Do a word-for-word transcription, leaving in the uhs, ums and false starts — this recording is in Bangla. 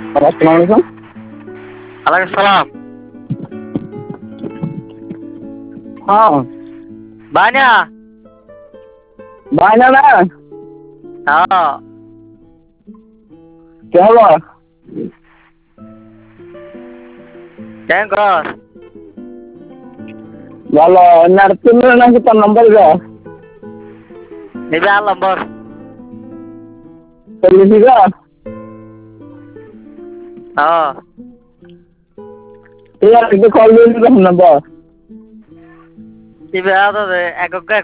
আসসালামু আলাইকুম। ওয়ালাইকুম সালাম। হ্যাঁ বায়না। বায়না না হ্যাঁ। কে হলো? কেন কর? ভালো না তুমি নাকি তোর নম্বর দাও নিবে আর নম্বর। চল্লিশ গা হ্যাঁ। ঠিক আছে একটু কল দিয়ে দিবে নম্বর নিবে আর এক